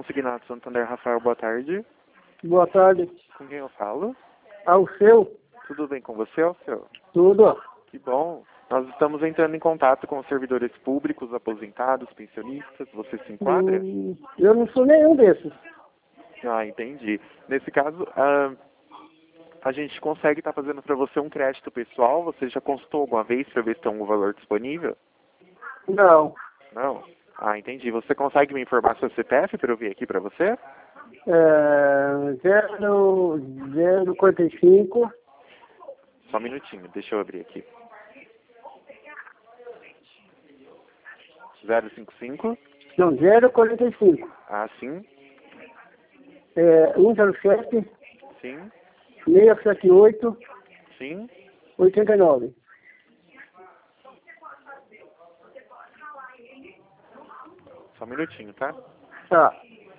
Consignado Santander, Rafael, boa tarde. Boa tarde. Com quem eu falo? Ao seu? Tudo bem com você, Alceu? Tudo. Que bom. Nós estamos entrando em contato com os servidores públicos, aposentados, pensionistas. Você se enquadra? Eu não sou nenhum desses. Ah, entendi. Nesse caso, a gente consegue estar fazendo para você um crédito pessoal. Você já consultou alguma vez para ver se tem algum valor disponível? Não. Não? Ah, entendi. Você consegue me informar seu CPF para eu ver aqui para você? 045. Só um minutinho, deixa eu abrir aqui. 055. Não, 045. Ah, sim. 107 Sim. 678 Sim. 89. Só um minutinho, tá? Tá.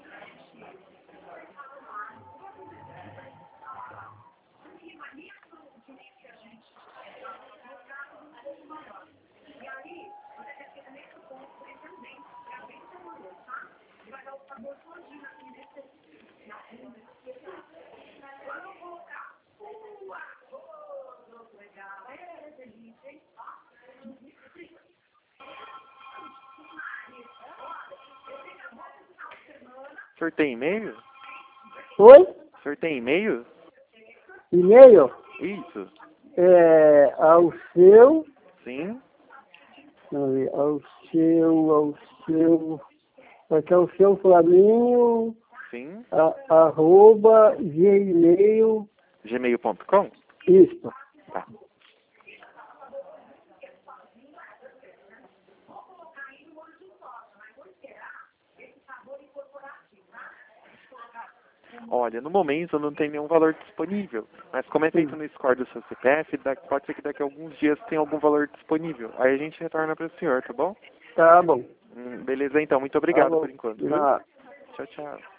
O senhor tem e-mail? Oi? O senhor tem e-mail? E-mail? Isso. Ao seu. Sim. Ao seu. Aqui é o seu Flaminho. Sim. @ gmail. Gmail.com? Isso. Tá. Olha, no momento não tem nenhum valor disponível, mas como é feito no score do seu CPF, pode ser que daqui a alguns dias tenha algum valor disponível. Aí a gente retorna para o senhor, tá bom? Tá bom. Beleza, então. Muito obrigado Tá bom. por enquanto. Viu? Tá. Tchau, tchau.